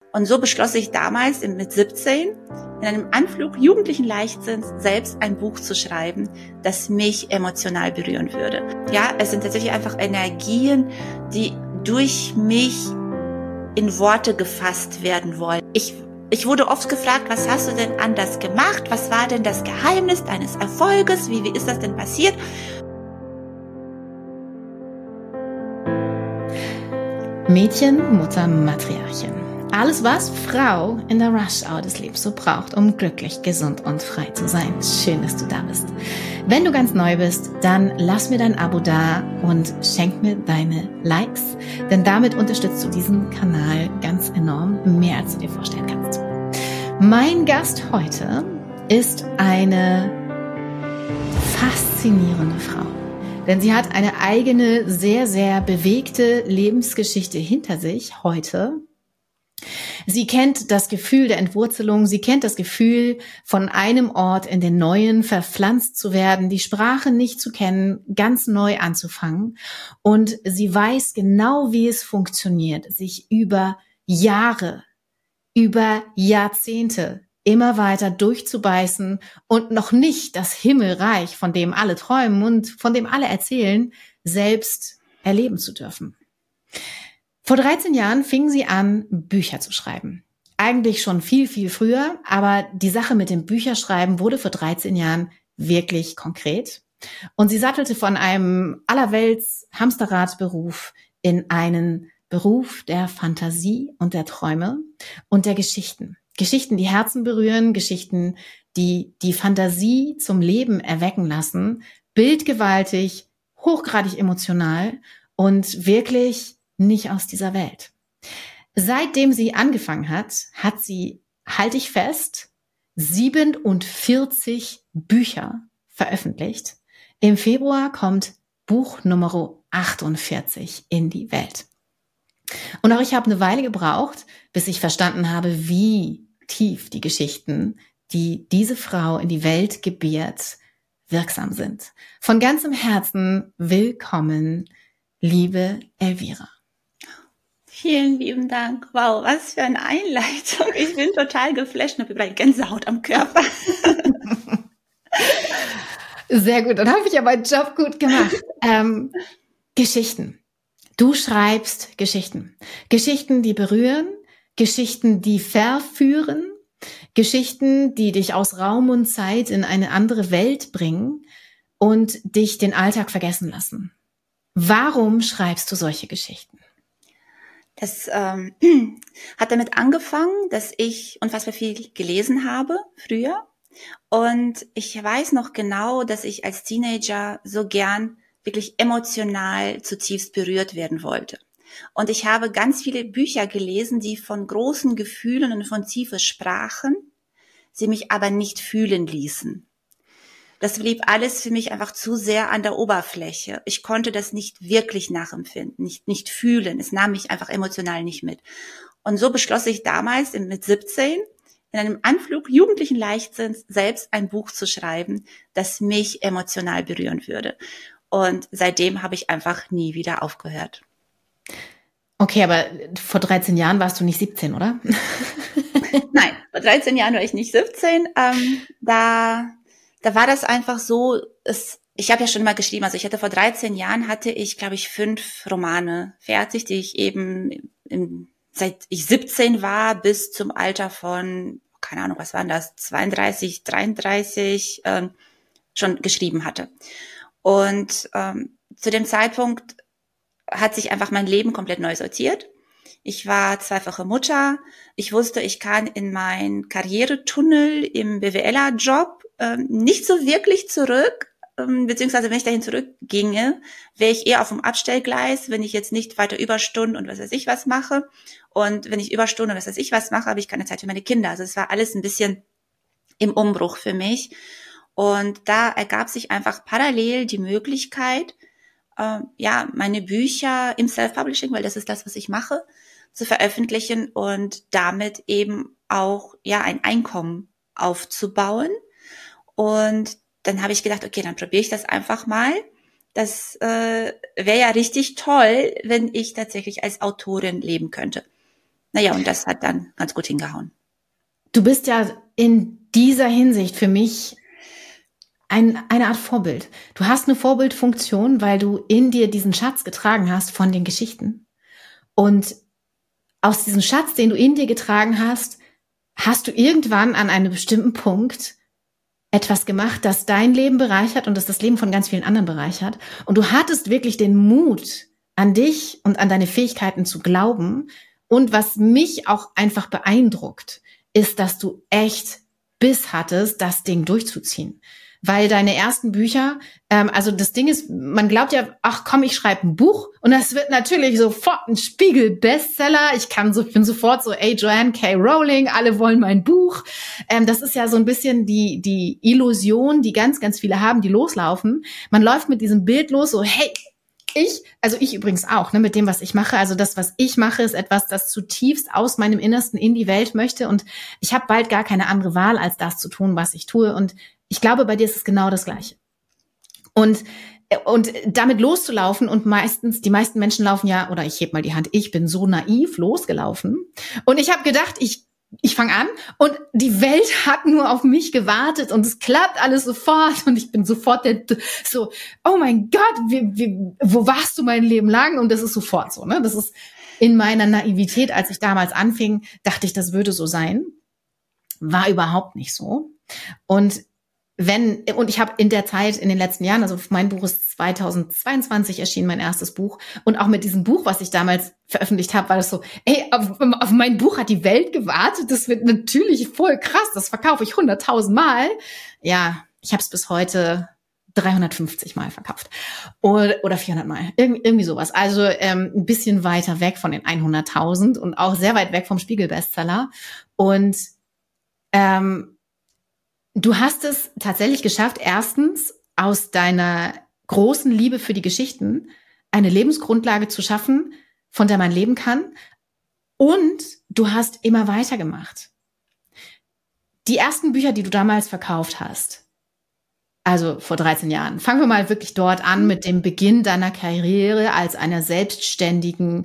Und so beschloss ich damals mit 17 in einem Anflug jugendlichen Leichtsinns selbst ein Buch zu schreiben, das mich emotional berühren würde. Ja, es sind tatsächlich einfach Energien, die durch mich in Worte gefasst werden wollen. Ich wurde oft gefragt, was hast du denn anders gemacht? Was war denn das Geheimnis deines Erfolges? Wie ist das denn passiert? Mädchen, Mutter, Matriarchin. Alles, was Frau in der Rush-Hour des Lebens so braucht, um glücklich, gesund und frei zu sein. Schön, dass du da bist. Wenn du ganz neu bist, dann lass mir dein Abo da und schenk mir deine Likes, denn damit unterstützt du diesen Kanal ganz enorm, mehr als du dir vorstellen kannst. Mein Gast heute ist eine faszinierende Frau. Denn sie hat eine eigene, sehr, sehr bewegte Lebensgeschichte hinter sich heute. Sie kennt das Gefühl der Entwurzelung, sie kennt das Gefühl, von einem Ort in den neuen verpflanzt zu werden, die Sprache nicht zu kennen, ganz neu anzufangen. Und sie weiß genau, wie es funktioniert, sich über Jahre, über Jahrzehnte immer weiter durchzubeißen und noch nicht das Himmelreich, von dem alle träumen und von dem alle erzählen, selbst erleben zu dürfen. Vor 13 Jahren fing sie an, Bücher zu schreiben. Eigentlich schon viel, viel früher, aber die Sache mit dem Bücherschreiben wurde vor 13 Jahren wirklich konkret. Und sie sattelte von einem allerwelts Hamsterradberuf in einen Beruf der Fantasie und der Träume und der Geschichten. Geschichten, die Herzen berühren, Geschichten, die die Fantasie zum Leben erwecken lassen, bildgewaltig, hochgradig emotional und wirklich nicht aus dieser Welt. Seitdem sie angefangen hat, hat sie, halte ich fest, 47 Bücher veröffentlicht. Im Februar kommt Buch Nummer 48 in die Welt. Und auch ich habe eine Weile gebraucht, bis ich verstanden habe, wie tief die Geschichten, die diese Frau in die Welt gebiert, wirksam sind. Von ganzem Herzen willkommen, liebe Elvira. Vielen lieben Dank. Wow, was für eine Einleitung. Ich bin total geflasht und habe überall Gänsehaut am Körper. Sehr gut, dann habe ich ja meinen Job gut gemacht. Geschichten. Du schreibst Geschichten. Geschichten, die berühren, Geschichten, die verführen, Geschichten, die dich aus Raum und Zeit in eine andere Welt bringen und dich den Alltag vergessen lassen. Warum schreibst du solche Geschichten? Das hat damit angefangen, dass ich unfassbar viel gelesen habe früher. Und ich weiß noch genau, dass ich als Teenager so gern wirklich emotional zutiefst berührt werden wollte. Und ich habe ganz viele Bücher gelesen, die von großen Gefühlen und von Tiefe sprachen, sie mich aber nicht fühlen ließen. Das blieb alles für mich einfach zu sehr an der Oberfläche. Ich konnte das nicht wirklich nachempfinden, nicht fühlen. Es nahm mich einfach emotional nicht mit. Und so beschloss ich damals mit 17 in einem Anflug jugendlichen Leichtsinns selbst ein Buch zu schreiben, das mich emotional berühren würde. Und seitdem habe ich einfach nie wieder aufgehört. Okay, aber vor 13 Jahren warst du nicht 17, oder? Nein, vor 13 Jahren war ich nicht 17. Da war das einfach so, ich habe ja schon mal geschrieben, also vor 13 Jahren hatte ich, glaube ich, 5 Romane fertig, die ich eben seit ich 17 war bis zum Alter von, keine Ahnung, was waren das, 32, 33 schon geschrieben hatte. Und zu dem Zeitpunkt hat sich einfach mein Leben komplett neu sortiert. Ich war zweifache Mutter. Ich wusste, ich kann in meinen Karrieretunnel im BWLer-Job nicht so wirklich zurück, beziehungsweise wenn ich dahin zurückginge, wäre ich eher auf dem Abstellgleis, wenn ich jetzt nicht weiter Überstunden und was weiß ich was mache. Und wenn ich Überstunden und was weiß ich was mache, habe ich keine Zeit für meine Kinder. Also es war alles ein bisschen im Umbruch für mich. Und da ergab sich einfach parallel die Möglichkeit, meine Bücher im Self-Publishing, weil das ist das, was ich mache, zu veröffentlichen und damit eben auch ein Einkommen aufzubauen. Und dann habe ich gedacht, okay, dann probiere ich das einfach mal. Das wäre ja richtig toll, wenn ich tatsächlich als Autorin leben könnte. naja, und das hat dann ganz gut hingehauen. Du bist ja in dieser Hinsicht für mich eine Art Vorbild. Du hast eine Vorbildfunktion, weil du in dir diesen Schatz getragen hast von den Geschichten. Und aus diesem Schatz, den du in dir getragen hast, hast du irgendwann an einem bestimmten Punkt etwas gemacht, das dein Leben bereichert und das das Leben von ganz vielen anderen bereichert. Und du hattest wirklich den Mut, an dich und an deine Fähigkeiten zu glauben. Und was mich auch einfach beeindruckt, ist, dass du echt Biss hattest, das Ding durchzuziehen. Weil deine ersten Bücher, also das Ding ist, man glaubt ja, ach komm, ich schreibe ein Buch und das wird natürlich sofort ein Spiegel-Bestseller. Ich bin sofort so, ey, Joanne K. Rowling, alle wollen mein Buch. Das ist ja so ein bisschen die Illusion, die ganz, ganz viele haben, die loslaufen. Man läuft mit diesem Bild los, so, hey, ich übrigens auch, ne, mit dem, was ich mache. Also das, was ich mache, ist etwas, das zutiefst aus meinem Innersten in die Welt möchte. Und ich habe bald gar keine andere Wahl, als das zu tun, was ich tue. Und ich glaube, bei dir ist es genau das Gleiche. Und damit loszulaufen und die meisten Menschen laufen ja, oder ich heb mal die Hand, ich bin so naiv losgelaufen. Und ich habe gedacht, ich fange an und die Welt hat nur auf mich gewartet und es klappt alles sofort und ich bin sofort so, oh mein Gott, wo warst du mein Leben lang? Und das ist sofort so, ne? Das ist in meiner Naivität, als ich damals anfing, dachte ich, das würde so sein. War überhaupt nicht so. Und ich habe in der Zeit, in den letzten Jahren, also mein Buch ist 2022 erschienen, mein erstes Buch. Und auch mit diesem Buch, was ich damals veröffentlicht habe, war das so, ey, auf mein Buch hat die Welt gewartet. Das wird natürlich voll krass. Das verkaufe ich 100.000 Mal. Ja, ich habe es bis heute 350 Mal verkauft. Oder 400 Mal. Irgendwie sowas. Also ein bisschen weiter weg von den 100.000 und auch sehr weit weg vom Spiegel-Bestseller. Und du hast es tatsächlich geschafft, erstens aus deiner großen Liebe für die Geschichten eine Lebensgrundlage zu schaffen, von der man leben kann. Und du hast immer weitergemacht. Die ersten Bücher, die du damals verkauft hast, also vor 13 Jahren, fangen wir mal wirklich dort an mit dem Beginn deiner Karriere als einer selbstständigen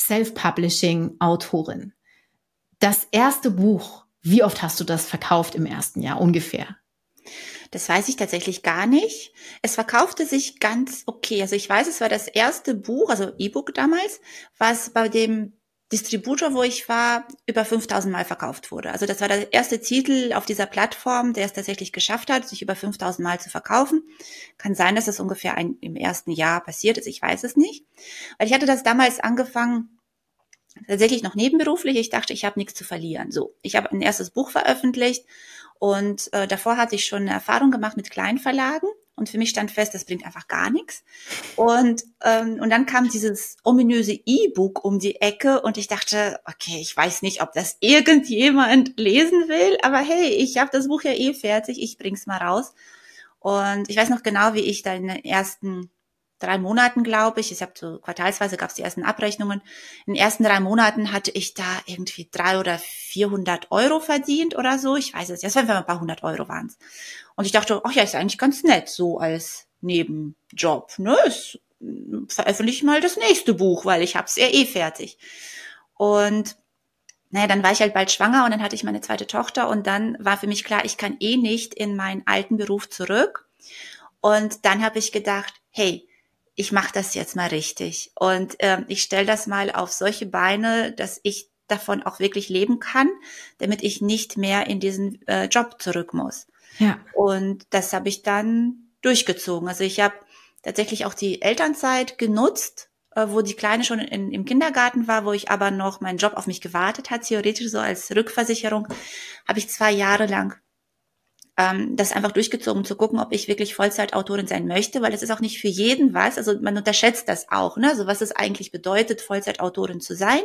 Self-Publishing-Autorin. Das erste Buch, wie oft hast du das verkauft im ersten Jahr ungefähr? Das weiß ich tatsächlich gar nicht. Es verkaufte sich ganz okay. Also ich weiß, es war das erste Buch, also E-Book damals, was bei dem Distributor, wo ich war, über 5.000 Mal verkauft wurde. Also das war der erste Titel auf dieser Plattform, der es tatsächlich geschafft hat, sich über 5.000 Mal zu verkaufen. Kann sein, dass das ungefähr im ersten Jahr passiert ist. Ich weiß es nicht. Weil ich hatte das damals angefangen, tatsächlich noch nebenberuflich. Ich dachte, ich habe nichts zu verlieren. So, ich habe ein erstes Buch veröffentlicht und davor hatte ich schon eine Erfahrung gemacht mit Kleinverlagen und für mich stand fest, das bringt einfach gar nichts. Und dann kam dieses ominöse E-Book um die Ecke und ich dachte, okay, ich weiß nicht, ob das irgendjemand lesen will, aber hey, ich habe das Buch ja eh fertig, ich bring's mal raus. Und ich weiß noch genau, wie ich da in den ersten 3 Monaten, glaube ich. Ich habe so quartalsweise gab es die ersten Abrechnungen. In den ersten 3 Monaten hatte ich da irgendwie 300 oder 400 Euro verdient oder so. Ich weiß es. Das waren ein paar 100 Euro waren es. Und ich dachte, ach ja, ist eigentlich ganz nett, so als Nebenjob. Ne? Veröffentliche ich mal das nächste Buch, weil ich habe es ja eh fertig. Und naja, dann war ich halt bald schwanger und dann hatte ich meine zweite Tochter und dann war für mich klar, ich kann eh nicht in meinen alten Beruf zurück. Und dann habe ich gedacht, hey, ich mache das jetzt mal richtig und ich stelle das mal auf solche Beine, dass ich davon auch wirklich leben kann, damit ich nicht mehr in diesen Job zurück muss. Ja. Und das habe ich dann durchgezogen. Also ich habe tatsächlich auch die Elternzeit genutzt, wo die Kleine schon im Kindergarten war, wo ich aber noch meinen Job auf mich gewartet hat, theoretisch so als Rückversicherung, habe ich 2 Jahre lang das einfach durchgezogen, zu gucken, ob ich wirklich Vollzeitautorin sein möchte, weil es ist auch nicht für jeden was, also man unterschätzt das auch, ne, also was es eigentlich bedeutet, Vollzeitautorin zu sein,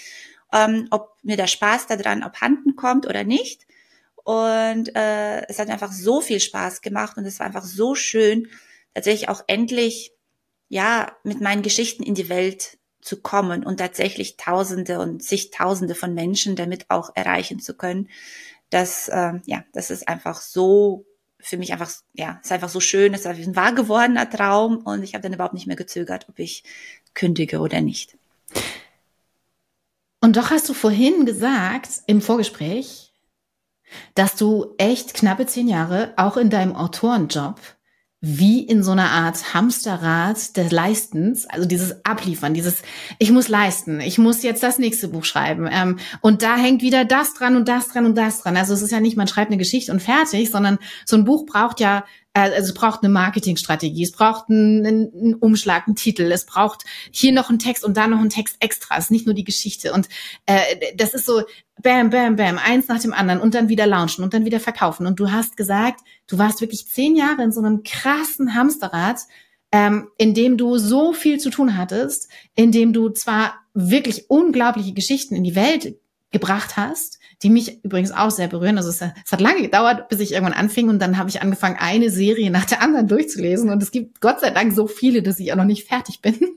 ob mir der Spaß daran abhanden kommt oder nicht. Und es hat einfach so viel Spaß gemacht und es war einfach so schön, tatsächlich auch endlich, ja, mit meinen Geschichten in die Welt zu kommen und tatsächlich Tausende und zigtausende von Menschen damit auch erreichen zu können. Das ist einfach so, für mich einfach, ja, ist einfach so schön, es ist ein wahr gewordener Traum und ich habe dann überhaupt nicht mehr gezögert, ob ich kündige oder nicht. Und doch hast du vorhin gesagt, im Vorgespräch, dass du echt knappe 10 Jahre auch in deinem Autorenjob wie in so einer Art Hamsterrad des Leistens, also dieses Abliefern, dieses ich muss leisten, ich muss jetzt das nächste Buch schreiben und da hängt wieder das dran und das dran und das dran. Also es ist ja nicht, man schreibt eine Geschichte und fertig, sondern so ein Buch braucht ja, also es braucht eine Marketingstrategie, es braucht einen Umschlag, einen Titel, es braucht hier noch einen Text und da noch einen Text extra, es ist nicht nur die Geschichte und das ist so bam, bam, bam, eins nach dem anderen und dann wieder launchen und dann wieder verkaufen. Und du hast gesagt, du warst wirklich 10 Jahre in so einem krassen Hamsterrad, in dem du so viel zu tun hattest, in dem du zwar wirklich unglaubliche Geschichten in die Welt gebracht hast, die mich übrigens auch sehr berühren. Also es hat lange gedauert, bis ich irgendwann anfing und dann habe ich angefangen, eine Serie nach der anderen durchzulesen und es gibt Gott sei Dank so viele, dass ich auch noch nicht fertig bin.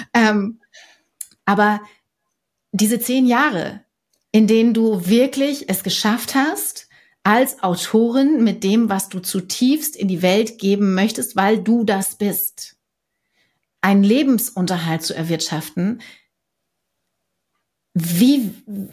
Aber diese 10 Jahre, in denen du wirklich es geschafft hast, als Autorin mit dem, was du zutiefst in die Welt geben möchtest, weil du das bist, einen Lebensunterhalt zu erwirtschaften. Wie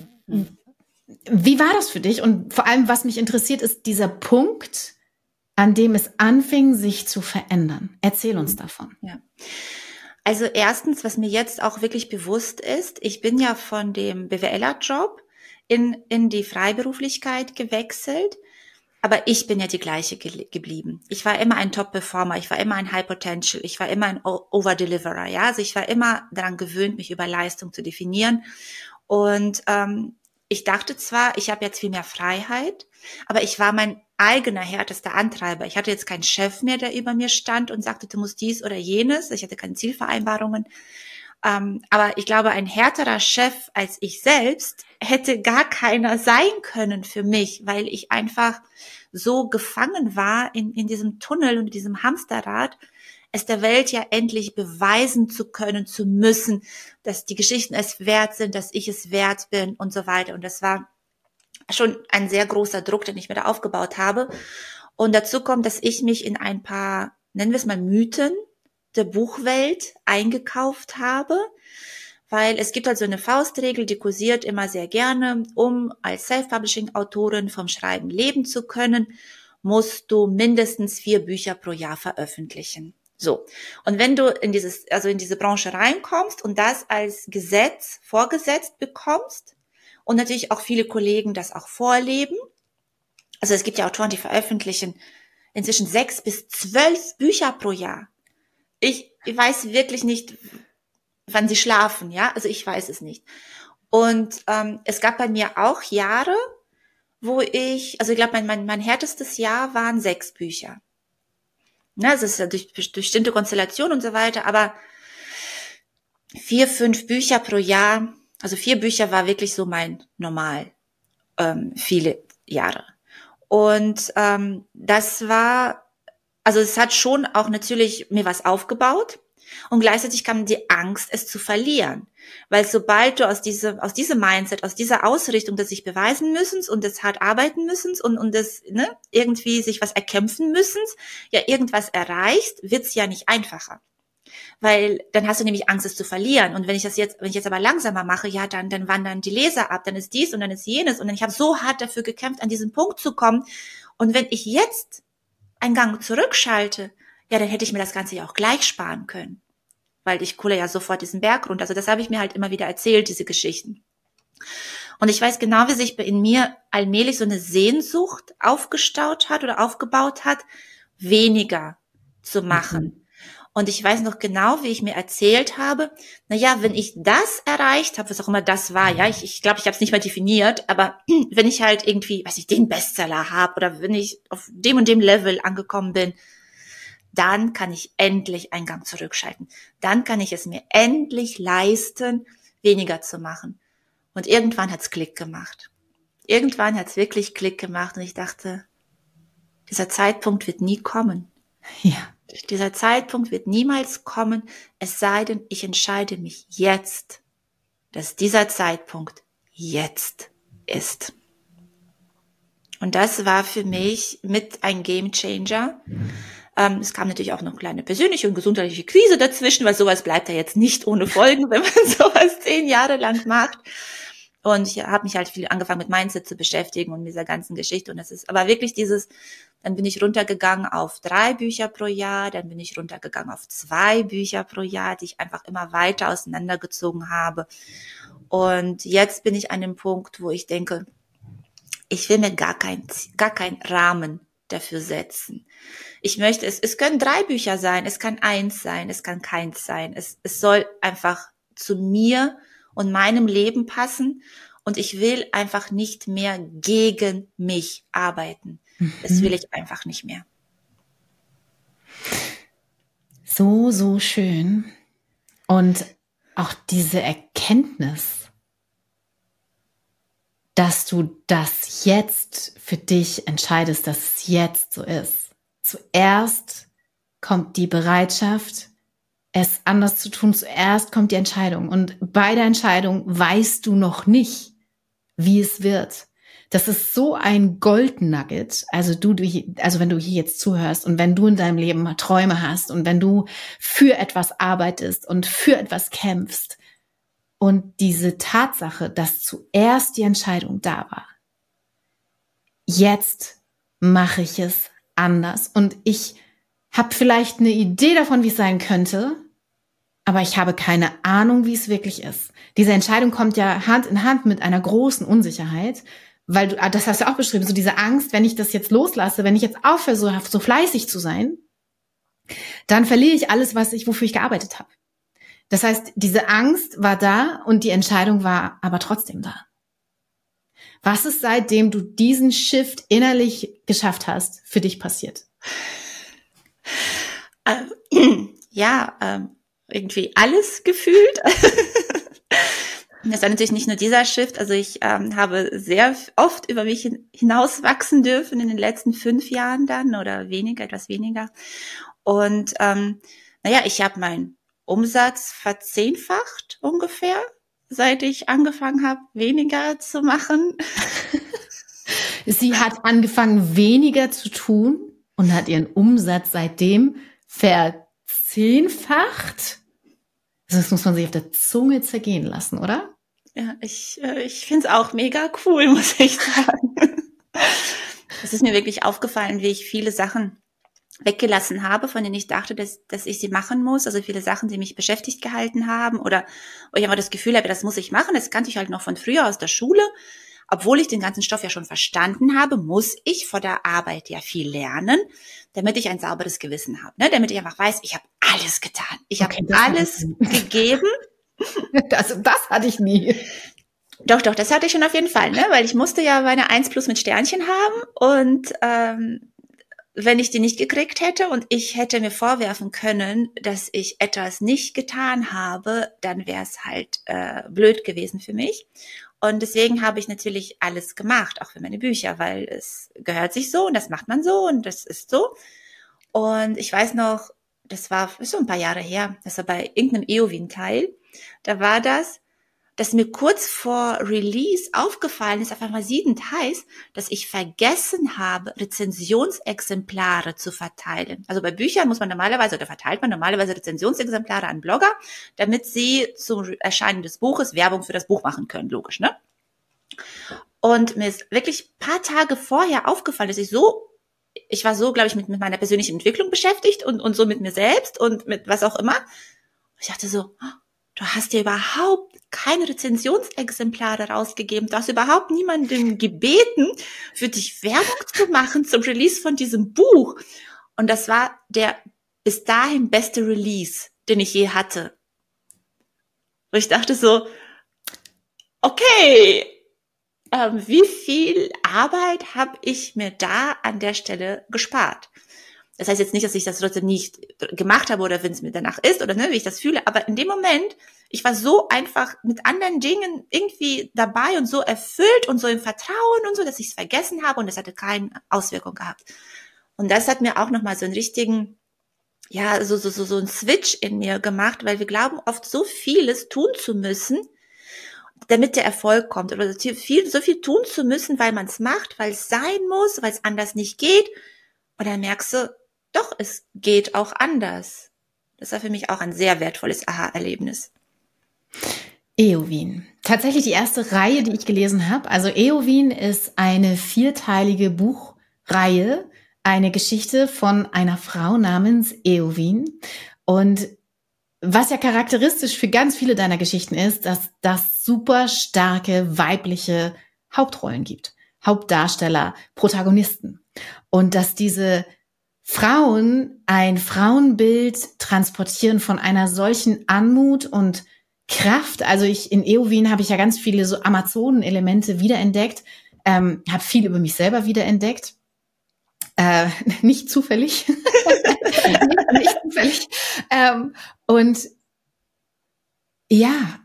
war das für dich? Und vor allem, was mich interessiert, ist dieser Punkt, an dem es anfing, sich zu verändern. Erzähl uns davon. Ja. Also erstens, was mir jetzt auch wirklich bewusst ist, ich bin ja von dem BWLer-Job in die Freiberuflichkeit gewechselt, aber ich bin ja die gleiche geblieben. Ich war immer ein Top-Performer, ich war immer ein High Potential, ich war immer ein Over-Deliverer, ja, also ich war immer daran gewöhnt, mich über Leistung zu definieren und ich dachte zwar, ich habe jetzt viel mehr Freiheit, aber ich war mein eigener härtester Antreiber. Ich hatte jetzt keinen Chef mehr, der über mir stand und sagte, du musst dies oder jenes. Ich hatte keine Zielvereinbarungen. Aber ich glaube, ein härterer Chef als ich selbst hätte gar keiner sein können für mich, weil ich einfach so gefangen war in diesem Tunnel und diesem Hamsterrad, es der Welt ja endlich beweisen zu können, zu müssen, dass die Geschichten es wert sind, dass ich es wert bin und so weiter. Und das war schon ein sehr großer Druck, den ich mir da aufgebaut habe. Und dazu kommt, dass ich mich in ein paar, nennen wir es mal Mythen der Buchwelt eingekauft habe, weil es gibt halt so eine Faustregel, die kursiert immer sehr gerne, um als Self-Publishing-Autorin vom Schreiben leben zu können, musst du mindestens 4 Bücher pro Jahr veröffentlichen. So. Und wenn du in diese Branche reinkommst und das als Gesetz vorgesetzt bekommst und natürlich auch viele Kollegen das auch vorleben, also es gibt ja Autoren, die veröffentlichen inzwischen 6 bis 12 Bücher pro Jahr. Ich weiß wirklich nicht, wann sie schlafen, ja, also ich weiß es nicht. Und es gab bei mir auch Jahre, wo ich glaube, mein härtestes Jahr waren 6 Bücher. Na, es ist ja durch bestimmte Konstellationen und so weiter, aber 4, 5 Bücher pro Jahr, also 4 Bücher war wirklich so mein Normal, viele Jahre. Und das war, also es hat schon auch natürlich mir was aufgebaut und gleichzeitig kam die Angst, es zu verlieren. Weil sobald du aus diesem Mindset, aus dieser Ausrichtung des sich beweisen müssen und des hart arbeiten müssen und des irgendwie sich was erkämpfen müssen, ja irgendwas erreichst, wird's ja nicht einfacher. Weil dann hast du nämlich Angst, es zu verlieren. Und wenn ich jetzt aber langsamer mache, ja, dann wandern die Leser ab, dann ist dies und dann ist jenes. Und dann ich habe so hart dafür gekämpft, an diesen Punkt zu kommen. Und wenn ich jetzt einen Gang zurückschalte, ja, dann hätte ich mir das Ganze ja auch gleich sparen können. Weil ich kulle ja sofort diesen Berg runter. Also das habe ich mir halt immer wieder erzählt, diese Geschichten. Und ich weiß genau, wie sich in mir allmählich so eine Sehnsucht aufgestaut hat oder aufgebaut hat, weniger zu machen. Und ich weiß noch genau, wie ich mir erzählt habe, wenn ich das erreicht habe, was auch immer das war, ja, ich glaube, ich habe es nicht mal definiert, aber wenn ich halt irgendwie, den Bestseller habe oder wenn ich auf dem und dem Level angekommen bin, dann kann ich endlich einen Gang zurückschalten. Dann kann ich es mir endlich leisten, weniger zu machen. Und irgendwann hat's Klick gemacht. Irgendwann hat's wirklich Klick gemacht und ich dachte, dieser Zeitpunkt wird nie kommen. Ja. Dieser Zeitpunkt wird niemals kommen, es sei denn, ich entscheide mich jetzt, dass dieser Zeitpunkt jetzt ist. Und das war für mich mit ein Gamechanger. Es kam natürlich auch noch eine kleine persönliche und gesundheitliche Krise dazwischen, weil sowas bleibt ja jetzt nicht ohne Folgen, wenn man sowas 10 Jahre lang macht. Und ich habe mich halt viel angefangen mit Mindset zu beschäftigen und dieser ganzen Geschichte. Und das ist aber wirklich dann bin ich runtergegangen auf 3 Bücher pro Jahr, dann bin ich runtergegangen auf 2 Bücher pro Jahr, die ich einfach immer weiter auseinandergezogen habe. Und jetzt bin ich an dem Punkt, wo ich denke, ich will mir gar keinen Rahmen dafür setzen. Ich möchte, es können 3 Bücher sein, es kann 1 sein, es kann keins sein. Es soll einfach zu mir und meinem Leben passen. Und ich will einfach nicht mehr gegen mich arbeiten. Das will ich einfach nicht mehr. So, so schön. Und auch diese Erkenntnis, dass du das jetzt für dich entscheidest, dass es jetzt so ist. Zuerst kommt die Bereitschaft, es anders zu tun. Zuerst kommt die Entscheidung. Und bei der Entscheidung weißt du noch nicht, wie es wird. Das ist so ein Goldnugget. Also wenn du hier jetzt zuhörst und wenn du in deinem Leben mal Träume hast und wenn du für etwas arbeitest und für etwas kämpfst und diese Tatsache, dass zuerst die Entscheidung da war. Jetzt mache ich es anders und ich habe vielleicht eine Idee davon, wie es sein könnte, aber ich habe keine Ahnung, wie es wirklich ist. Diese Entscheidung kommt ja Hand in Hand mit einer großen Unsicherheit, weil das hast du auch beschrieben, so diese Angst, wenn ich das jetzt loslasse, wenn ich jetzt aufhöre, so fleißig zu sein, dann verliere ich alles, wofür ich gearbeitet habe. Das heißt, diese Angst war da und die Entscheidung war aber trotzdem da. Was ist, seitdem du diesen Shift innerlich geschafft hast, für dich passiert? Irgendwie alles gefühlt. Das war natürlich nicht nur dieser Shift, also ich habe sehr oft über mich hinauswachsen dürfen in den letzten 5 Jahren dann oder weniger, etwas weniger. Und ich habe meinen Umsatz verzehnfacht ungefähr, seit ich angefangen habe, weniger zu machen. Sie hat angefangen, weniger zu tun und hat ihren Umsatz seitdem verzehnfacht. Das muss man sich auf der Zunge zergehen lassen, oder? Ja, ich finde es auch mega cool, muss ich sagen. Es ist mir wirklich aufgefallen, wie ich viele Sachen weggelassen habe, von denen ich dachte, dass ich sie machen muss. Also viele Sachen, die mich beschäftigt gehalten haben oder wo ich einfach das Gefühl habe, das muss ich machen. Das kannte ich halt noch von früher aus der Schule. Obwohl ich den ganzen Stoff ja schon verstanden habe, muss ich vor der Arbeit ja viel lernen, damit ich ein sauberes Gewissen habe, ne? Damit ich einfach weiß, ich habe alles getan. Ich habe alles gegeben. Das hatte ich nie. Doch, das hatte ich schon auf jeden Fall, ne? Weil ich musste ja meine 1+ mit Sternchen haben und wenn ich die nicht gekriegt hätte und ich hätte mir vorwerfen können, dass ich etwas nicht getan habe, dann wäre es halt blöd gewesen für mich. Und deswegen habe ich natürlich alles gemacht, auch für meine Bücher, weil es gehört sich so und das macht man so und das ist so. Und ich weiß noch, das war so ein paar Jahre her, das war bei irgendeinem EOWIN-Teil, da war das, dass mir kurz vor Release aufgefallen ist, auf einmal siedend heiß, dass ich vergessen habe, Rezensionsexemplare zu verteilen. Also bei Büchern muss man normalerweise, oder verteilt man normalerweise Rezensionsexemplare an Blogger, damit sie zum Erscheinen des Buches Werbung für das Buch machen können, logisch, ne? Und mir ist wirklich ein paar Tage vorher aufgefallen, dass ich war so, glaube ich, mit meiner persönlichen Entwicklung beschäftigt und so mit mir selbst und mit was auch immer. Ich dachte so, du hast dir überhaupt keine Rezensionsexemplare rausgegeben. Du hast überhaupt niemandem gebeten, für dich Werbung zu machen zum Release von diesem Buch. Und das war der bis dahin beste Release, den ich je hatte. Und ich dachte so, okay, wie viel Arbeit habe ich mir da an der Stelle gespart? Das heißt jetzt nicht, dass ich das trotzdem nicht gemacht habe oder wenn es mir danach ist oder ne, wie ich das fühle, aber in dem Moment, ich war so einfach mit anderen Dingen irgendwie dabei und so erfüllt und so im Vertrauen und so, dass ich es vergessen habe und es hatte keine Auswirkung gehabt. Und das hat mir auch nochmal so einen richtigen, ja, so einen Switch in mir gemacht, weil wir glauben oft so vieles tun zu müssen, damit der Erfolg kommt oder so viel tun zu müssen, weil man es macht, weil es sein muss, weil es anders nicht geht. Und dann merkst du, doch, es geht auch anders. Das war für mich auch ein sehr wertvolles Aha-Erlebnis. Eowyn. Tatsächlich die erste Reihe, die ich gelesen habe. Also Eowyn ist eine 4-teilige Buchreihe, eine Geschichte von einer Frau namens Eowyn. Und was ja charakteristisch für ganz viele deiner Geschichten ist, dass das super starke weibliche Hauptrollen gibt. Hauptdarsteller, Protagonisten. Und dass diese Frauen ein Frauenbild transportieren von einer solchen Anmut und Kraft. Also in Eowyn habe ich ja ganz viele so Amazonen-Elemente wiederentdeckt, habe viel über mich selber wiederentdeckt. Nicht zufällig. nicht zufällig. Und ja,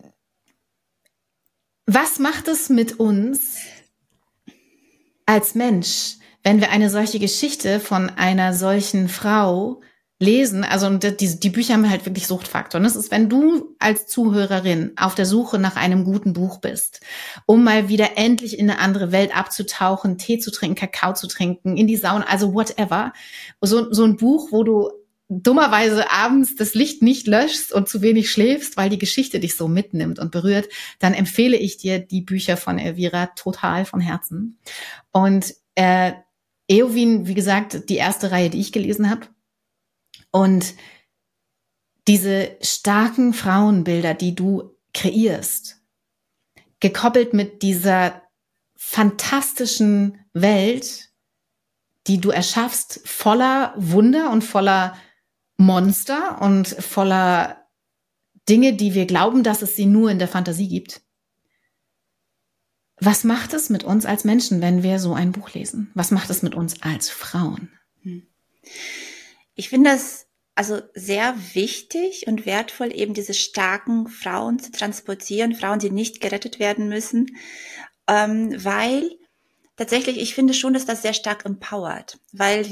was macht es mit uns als Mensch, wenn wir eine solche Geschichte von einer solchen Frau lesen? Also und die Bücher haben halt wirklich Suchtfaktor. Und das ist, wenn du als Zuhörerin auf der Suche nach einem guten Buch bist, um mal wieder endlich in eine andere Welt abzutauchen, Tee zu trinken, Kakao zu trinken, in die Sauna, also whatever. So ein Buch, wo du dummerweise abends das Licht nicht löschst und zu wenig schläfst, weil die Geschichte dich so mitnimmt und berührt, dann empfehle ich dir die Bücher von Elvira total von Herzen. Und Eowyn, wie gesagt, die erste Reihe, die ich gelesen habe. Und diese starken Frauenbilder, die du kreierst, gekoppelt mit dieser fantastischen Welt, die du erschaffst, voller Wunder und voller Monster und voller Dinge, die wir glauben, dass es sie nur in der Fantasie gibt. Was macht es mit uns als Menschen, wenn wir so ein Buch lesen? Was macht es mit uns als Frauen? Ich finde das also sehr wichtig und wertvoll, eben diese starken Frauen zu transportieren, Frauen, die nicht gerettet werden müssen, weil tatsächlich, ich finde schon, dass das sehr stark empowert, weil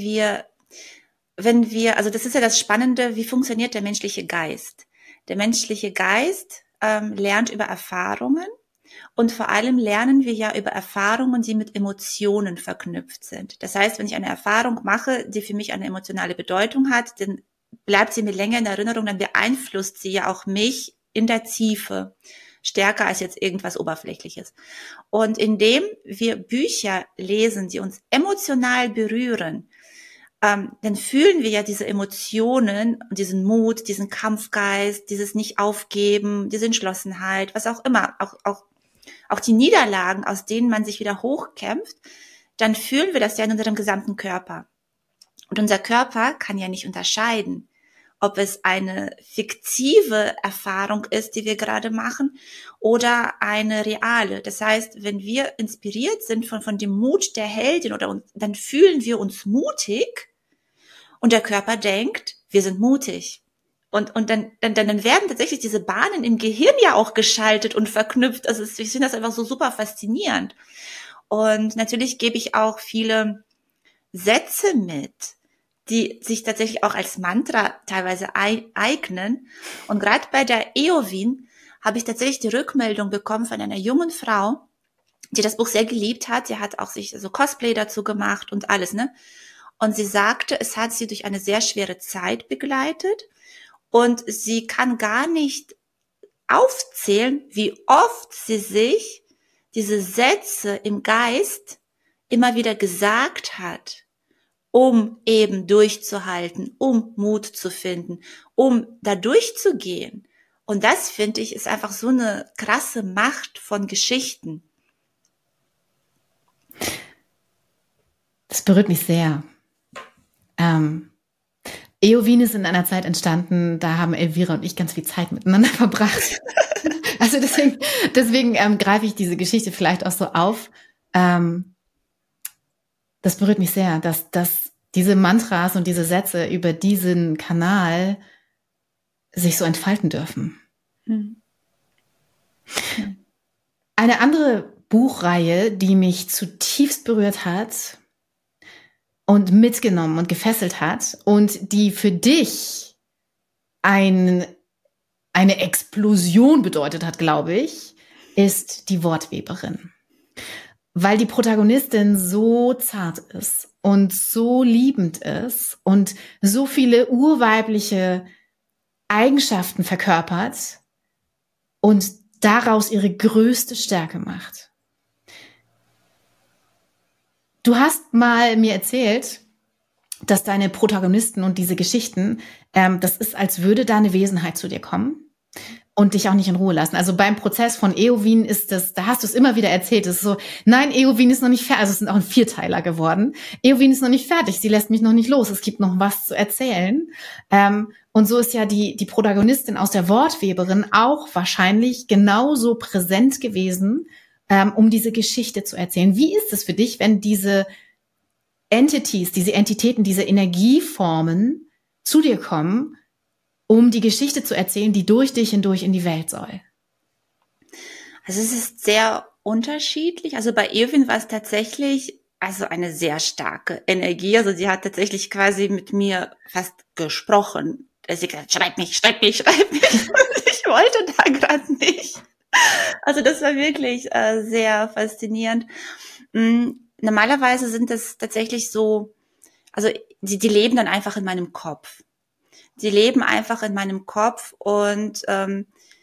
also das ist ja das Spannende, wie funktioniert der menschliche Geist? Der menschliche Geist lernt über Erfahrungen und vor allem lernen wir ja über Erfahrungen, die mit Emotionen verknüpft sind. Das heißt, wenn ich eine Erfahrung mache, die für mich eine emotionale Bedeutung hat, dann bleibt sie mir länger in Erinnerung, dann beeinflusst sie ja auch mich in der Tiefe stärker als jetzt irgendwas Oberflächliches. Und indem wir Bücher lesen, die uns emotional berühren, dann fühlen wir ja diese Emotionen, diesen Mut, diesen Kampfgeist, dieses Nicht-Aufgeben, diese Entschlossenheit, was auch immer, auch die Niederlagen, aus denen man sich wieder hochkämpft, dann fühlen wir das ja in unserem gesamten Körper. Und unser Körper kann ja nicht unterscheiden, ob es eine fiktive Erfahrung ist, die wir gerade machen, oder eine reale. Das heißt, wenn wir inspiriert sind von dem Mut der Heldin dann fühlen wir uns mutig und der Körper denkt, wir sind mutig. Und dann werden tatsächlich diese Bahnen im Gehirn ja auch geschaltet und verknüpft. Also ich finde das einfach so super faszinierend. Und natürlich gebe ich auch viele Sätze mit, die sich tatsächlich auch als Mantra teilweise eignen. Und gerade bei der Eowyn habe ich tatsächlich die Rückmeldung bekommen von einer jungen Frau, die das Buch sehr geliebt hat. Sie hat auch sich so Cosplay dazu gemacht und alles, ne? Und sie sagte, es hat sie durch eine sehr schwere Zeit begleitet und sie kann gar nicht aufzählen, wie oft sie sich diese Sätze im Geist immer wieder gesagt hat, um eben durchzuhalten, um Mut zu finden, um da durchzugehen. Und das, finde ich, ist einfach so eine krasse Macht von Geschichten. Das berührt mich sehr. Eowyn ist in einer Zeit entstanden, da haben Elvira und ich ganz viel Zeit miteinander verbracht. Also deswegen greife ich diese Geschichte vielleicht auch so auf. Das berührt mich sehr, dass diese Mantras und diese Sätze über diesen Kanal sich so entfalten dürfen. Eine andere Buchreihe, die mich zutiefst berührt hat und mitgenommen und gefesselt hat und die für dich eine Explosion bedeutet hat, glaube ich, ist Die Wortweberin. Weil die Protagonistin so zart ist und so liebend ist und so viele urweibliche Eigenschaften verkörpert und daraus ihre größte Stärke macht. Du hast mal mir erzählt, dass deine Protagonisten und diese Geschichten, das ist, als würde da eine Wesenheit zu dir kommen und dich auch nicht in Ruhe lassen. Also beim Prozess von Eowyn ist das, da hast du es immer wieder erzählt, es ist so, nein, Eowyn ist noch nicht fertig, also es sind auch ein Vierteiler geworden. Eowyn ist noch nicht fertig, sie lässt mich noch nicht los, es gibt noch was zu erzählen. Und so ist ja die Protagonistin aus der Wortweberin auch wahrscheinlich genauso präsent gewesen, um diese Geschichte zu erzählen. Wie ist es für dich, wenn diese Entities, diese Entitäten, diese Energieformen zu dir kommen, um die Geschichte zu erzählen, die durch dich hindurch in die Welt soll? Also es ist sehr unterschiedlich. Also bei Eowyn war es tatsächlich also eine sehr starke Energie. Also sie hat tatsächlich quasi mit mir fast gesprochen. Sie gesagt, schreib mich, schreib mich, schreib mich. Und ich wollte da gerade nicht. Also das war wirklich sehr faszinierend. Normalerweise sind das tatsächlich so, also die leben dann einfach in meinem Kopf. Die leben einfach in meinem Kopf und da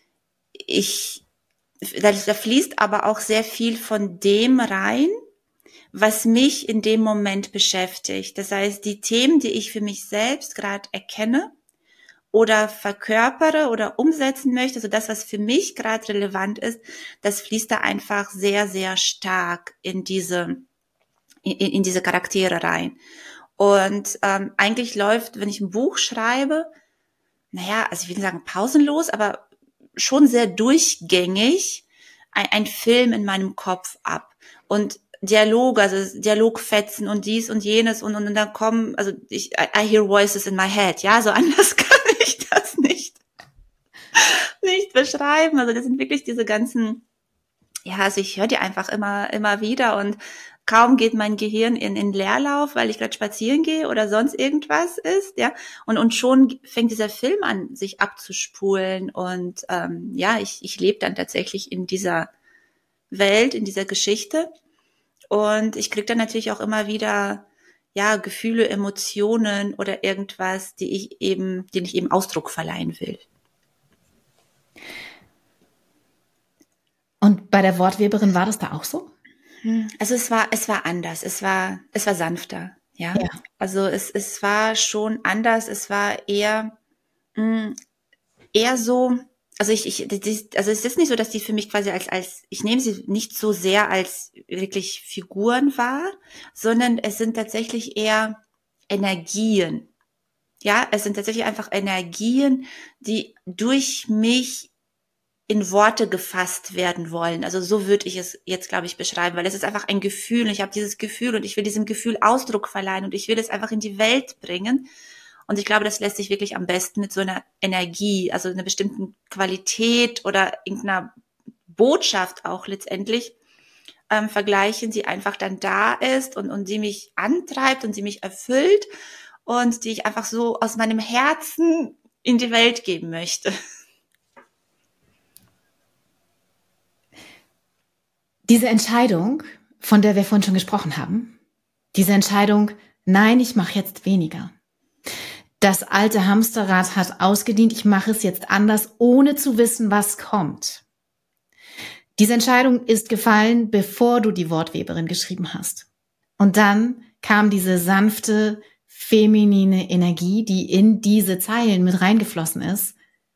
fließt aber auch sehr viel von dem rein, was mich in dem Moment beschäftigt. Das heißt, die Themen, die ich für mich selbst gerade erkenne oder verkörpere oder umsetzen möchte, also das, was für mich gerade relevant ist, das fließt da einfach sehr, sehr stark in diese Charaktere rein. Und eigentlich läuft, wenn ich ein Buch schreibe, also ich will nicht sagen pausenlos, aber schon sehr durchgängig ein Film in meinem Kopf ab. Und Dialoge, also Dialogfetzen und dies und jenes und dann kommen, also I hear voices in my head, ja, so anders kann ich das nicht beschreiben. Also das sind wirklich diese ganzen, also ich höre die einfach immer wieder und kaum geht mein Gehirn in Leerlauf, weil ich gerade spazieren gehe oder sonst irgendwas ist, ja, und schon fängt dieser Film an, sich abzuspulen und ich lebe dann tatsächlich in dieser Welt, in dieser Geschichte und ich kriege dann natürlich auch immer wieder Gefühle, Emotionen oder irgendwas, denen ich eben Ausdruck verleihen will. Und bei der Wortweberin war das da auch so? Also es war anders, es war sanfter, ja. Also es war schon anders, es war eher so, also es ist nicht so, dass die für mich quasi als ich nehme sie nicht so sehr als wirklich Figuren wahr, sondern es sind tatsächlich eher Energien. Ja, es sind tatsächlich einfach Energien, die durch mich in Worte gefasst werden wollen. Also so würde ich es jetzt, glaube ich, beschreiben, weil es ist einfach ein Gefühl und ich habe dieses Gefühl und ich will diesem Gefühl Ausdruck verleihen und ich will es einfach in die Welt bringen. Und ich glaube, das lässt sich wirklich am besten mit so einer Energie, also einer bestimmten Qualität oder irgendeiner Botschaft auch letztendlich vergleichen, die einfach dann da ist und die mich antreibt und die mich erfüllt und die ich einfach so aus meinem Herzen in die Welt geben möchte. Diese Entscheidung, von der wir vorhin schon gesprochen haben, diese Entscheidung, nein, ich mache jetzt weniger. Das alte Hamsterrad hat ausgedient, ich mache es jetzt anders, ohne zu wissen, was kommt. Diese Entscheidung ist gefallen, bevor du die Wortweberin geschrieben hast. Und dann kam diese sanfte, feminine Energie, die in diese Zeilen mit reingeflossen ist.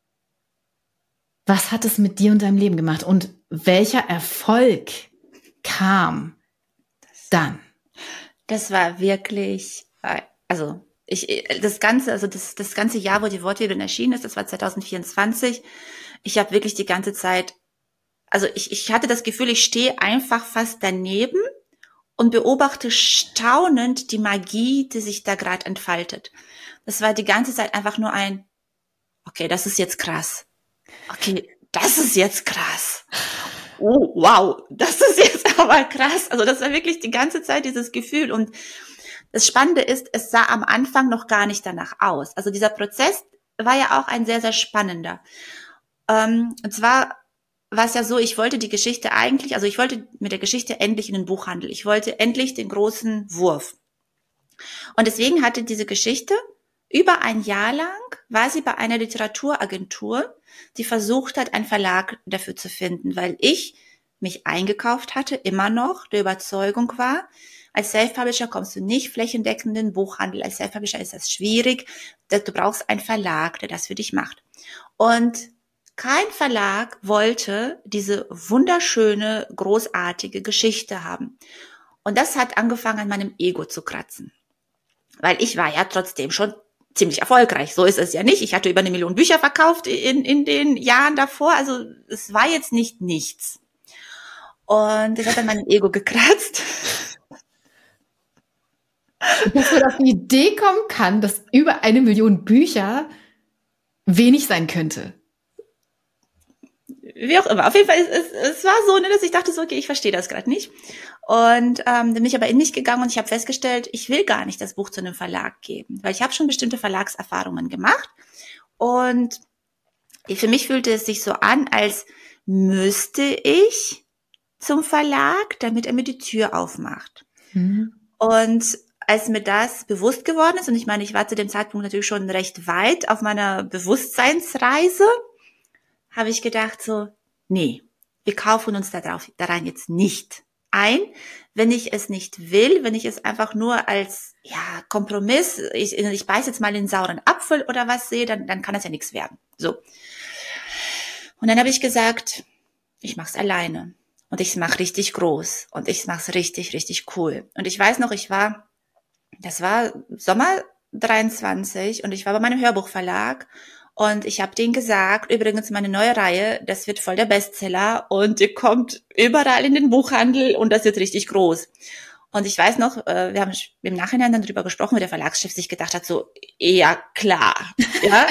Was hat es mit dir und deinem Leben gemacht? Und welcher Erfolg kam dann? Das war wirklich, das ganze Jahr, wo die Wortweberin erschienen ist, das war 2024. Ich habe wirklich die ganze Zeit, also ich hatte das Gefühl, ich stehe einfach fast daneben und beobachte staunend die Magie, die sich da gerade entfaltet. Das war die ganze Zeit einfach nur okay, das ist jetzt krass. Okay, das ist jetzt krass. Oh, wow, das ist jetzt aber krass. Also das war wirklich die ganze Zeit dieses Gefühl. Und das Spannende ist, es sah am Anfang noch gar nicht danach aus. Also dieser Prozess war ja auch ein sehr, sehr spannender. Und zwar war es ja so, ich wollte mit der Geschichte endlich in den Buchhandel. Ich wollte endlich den großen Wurf. Und deswegen hatte diese Geschichte Über ein Jahr lang war sie bei einer Literaturagentur, die versucht hat, einen Verlag dafür zu finden, weil ich mich eingekauft hatte, immer noch der Überzeugung war, als Self-Publisher kommst du nicht flächendeckend in den Buchhandel. Als Self-Publisher ist das schwierig. Du brauchst einen Verlag, der das für dich macht. Und kein Verlag wollte diese wunderschöne, großartige Geschichte haben. Und das hat angefangen, an meinem Ego zu kratzen. Weil ich war ja trotzdem schon ziemlich erfolgreich. So ist es ja nicht. Ich hatte über 1 Million Bücher verkauft in den Jahren davor. Also es war jetzt nicht nichts. Und das hat an meinem Ego gekratzt. Dass man auf die Idee kommen kann, dass über 1 Million Bücher wenig sein könnte. Wie auch immer. Auf jeden Fall, es war so, dass ich dachte so, okay, ich verstehe das gerade nicht. Und dann bin ich aber in mich gegangen und ich habe festgestellt, ich will gar nicht das Buch zu einem Verlag geben, weil ich habe schon bestimmte Verlagserfahrungen gemacht. Und für mich fühlte es sich so an, als müsste ich zum Verlag, damit er mir die Tür aufmacht. Und als mir das bewusst geworden ist, und ich meine, ich war zu dem Zeitpunkt natürlich schon recht weit auf meiner Bewusstseinsreise, habe ich gedacht so, nee, wir kaufen uns daran jetzt nicht ein, wenn ich es nicht will, wenn ich es einfach nur als Kompromiss, ich beiß jetzt mal den sauren Apfel oder was sehe, dann kann das ja nichts werden. So. Und dann habe ich gesagt, ich mach's alleine und ich mache richtig groß und ich mache es richtig, richtig cool. Und ich weiß noch, das war Sommer 23 und ich war bei meinem Hörbuchverlag und ich habe denen gesagt, übrigens meine neue Reihe, das wird voll der Bestseller und die kommt überall in den Buchhandel und das wird richtig groß. Und ich weiß noch, wir haben im Nachhinein dann darüber gesprochen, wie der Verlagschef sich gedacht hat, so, ja klar, ja.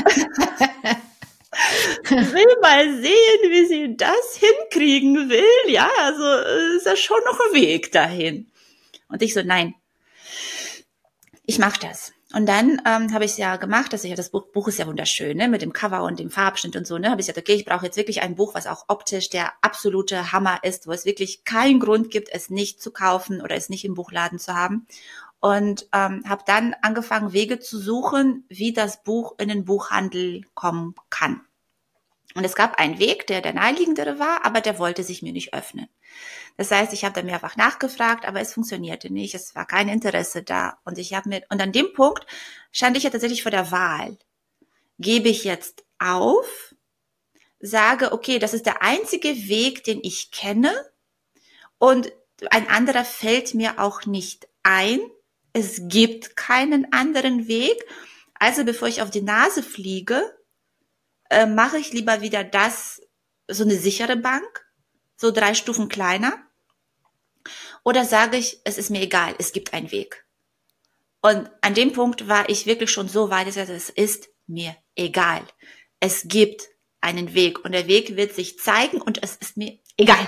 Will mal sehen, wie sie das hinkriegen will, ja, also ist ja schon noch ein Weg dahin. Und ich so, nein, ich mache das. Und dann habe ich es ja gemacht, das Buch ist ja wunderschön, ne, mit dem Cover und dem Farbschnitt und so, ne, habe ich gesagt, okay, ich brauche jetzt wirklich ein Buch, was auch optisch der absolute Hammer ist, wo es wirklich keinen Grund gibt, es nicht zu kaufen oder es nicht im Buchladen zu haben. Und habe dann angefangen, Wege zu suchen, wie das Buch in den Buchhandel kommen kann. Und es gab einen Weg, der naheliegendere war, aber der wollte sich mir nicht öffnen. Das heißt, ich habe da mehrfach nachgefragt, aber es funktionierte nicht. Es war kein Interesse da. Und an dem Punkt stand ich ja tatsächlich vor der Wahl. Gebe ich jetzt auf, sage, okay, das ist der einzige Weg, den ich kenne und ein anderer fällt mir auch nicht ein. Es gibt keinen anderen Weg. Also bevor ich auf die Nase fliege, mache ich lieber wieder so eine sichere Bank, so 3 Stufen kleiner. Oder sage ich, es ist mir egal, es gibt einen Weg. Und an dem Punkt war ich wirklich schon so weit, dass es ist mir egal. Es gibt einen Weg und der Weg wird sich zeigen und es ist mir egal.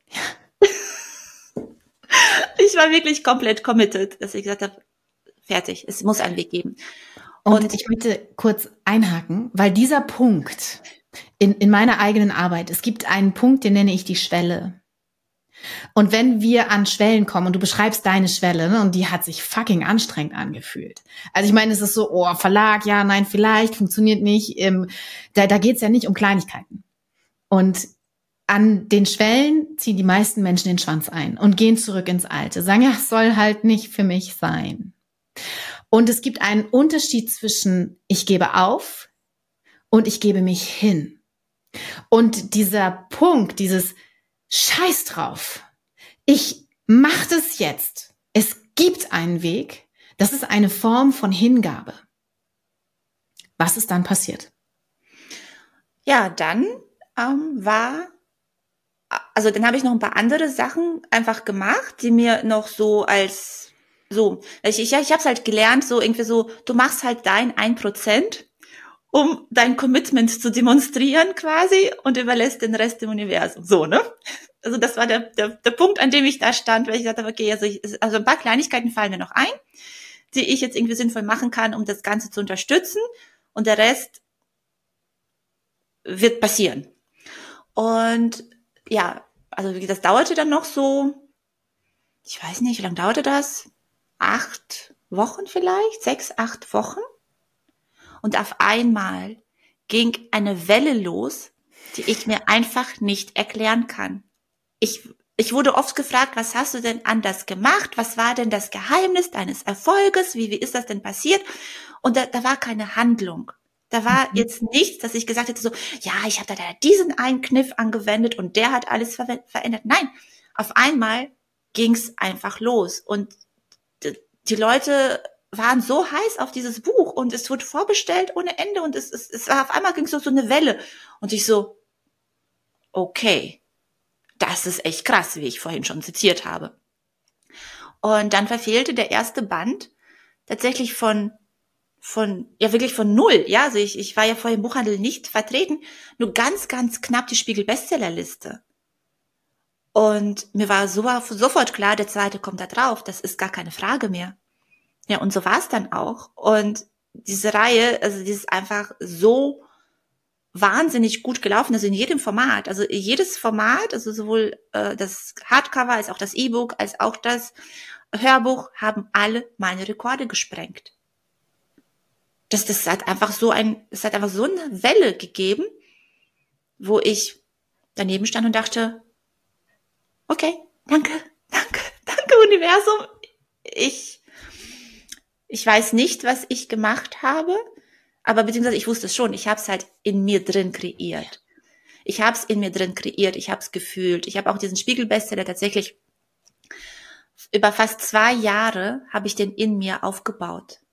Ich war wirklich komplett committed, dass ich gesagt habe, fertig, es muss einen Weg geben. Und ich möchte kurz einhaken, weil dieser Punkt in meiner eigenen Arbeit, es gibt einen Punkt, den nenne ich die Schwelle. Und wenn wir an Schwellen kommen und du beschreibst deine Schwelle, ne, und die hat sich fucking anstrengend angefühlt. Also ich meine, es ist so, oh, Verlag, ja, nein, vielleicht, funktioniert nicht. Da geht's ja nicht um Kleinigkeiten. Und an den Schwellen ziehen die meisten Menschen den Schwanz ein und gehen zurück ins Alte, sagen, ja, es soll halt nicht für mich sein. Und es gibt einen Unterschied zwischen ich gebe auf und ich gebe mich hin. Und dieser Punkt, dieses Scheiß drauf, ich mach das jetzt. Es gibt einen Weg. Das ist eine Form von Hingabe. Was ist dann passiert? Ja, dann dann habe ich noch ein paar andere Sachen einfach gemacht, die mir noch so ich habe es halt gelernt, so irgendwie so, du machst halt dein 1%, um dein Commitment zu demonstrieren quasi und überlässt den Rest dem Universum. So, ne? Also das war der Punkt, an dem ich da stand, weil ich gesagt habe, okay, also ein paar Kleinigkeiten fallen mir noch ein, die ich jetzt irgendwie sinnvoll machen kann, um das Ganze zu unterstützen und der Rest wird passieren. Und ja, also das dauerte dann noch so, ich weiß nicht, wie lange dauerte das? 8 Wochen vielleicht? 6, 8 Wochen? Und auf einmal ging eine Welle los, die ich mir einfach nicht erklären kann. Ich wurde oft gefragt, was hast du denn anders gemacht? Was war denn das Geheimnis deines Erfolges? Wie ist das denn passiert? Und da war keine Handlung. Da war jetzt nichts, dass ich gesagt hätte so, ja, ich habe da diesen einen Kniff angewendet und der hat alles verändert. Nein, auf einmal ging's einfach los. Und die Leute waren so heiß auf dieses Buch und es wurde vorbestellt ohne Ende und es war auf einmal ging so eine Welle. Und ich so, okay. Das ist echt krass, wie ich vorhin schon zitiert habe. Und dann verfehlte der erste Band tatsächlich wirklich von null. Ja, also ich war ja vorher im Buchhandel nicht vertreten, nur ganz, ganz knapp die Spiegel-Bestsellerliste. Und mir war sofort klar, der zweite kommt da drauf. Das ist gar keine Frage mehr. Ja, und so war es dann auch. Und diese Reihe, also die ist einfach so wahnsinnig gut gelaufen, also in jedem Format, also jedes Format, also sowohl das Hardcover als auch das E-Book, als auch das Hörbuch haben alle meine Rekorde gesprengt. Das hat einfach so eine Welle gegeben, wo ich daneben stand und dachte, okay, danke Universum, ich weiß nicht, was ich gemacht habe, aber beziehungsweise ich wusste es schon, ich habe es halt in mir drin kreiert. Ich habe es gefühlt. Ich habe auch diesen Spiegel-Bestseller tatsächlich über fast 2 Jahre habe ich den in mir aufgebaut.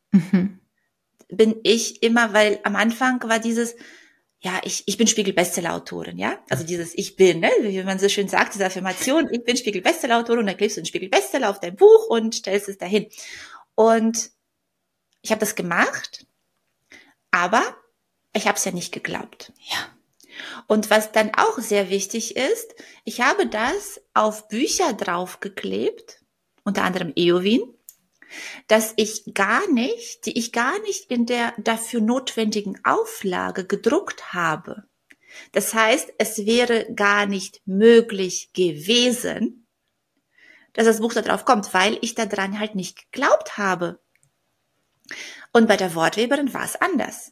Bin ich immer, weil am Anfang war dieses, ja, ich bin Spiegel-Bestseller-Autorin, ja, also dieses ich bin, ne, wie man so schön sagt, diese Affirmation, ich bin Spiegel-Bestseller-Autorin und dann klebst du einen Spiegel-Bestseller auf dein Buch und stellst es dahin. Und ich habe das gemacht. Aber ich habe es ja nicht geglaubt. Ja. Und was dann auch sehr wichtig ist, ich habe das auf Bücher draufgeklebt, unter anderem Eowyn, die ich gar nicht in der dafür notwendigen Auflage gedruckt habe. Das heißt, es wäre gar nicht möglich gewesen, dass das Buch da drauf kommt, weil ich daran halt nicht geglaubt habe. Und bei der Wortweberin war es anders.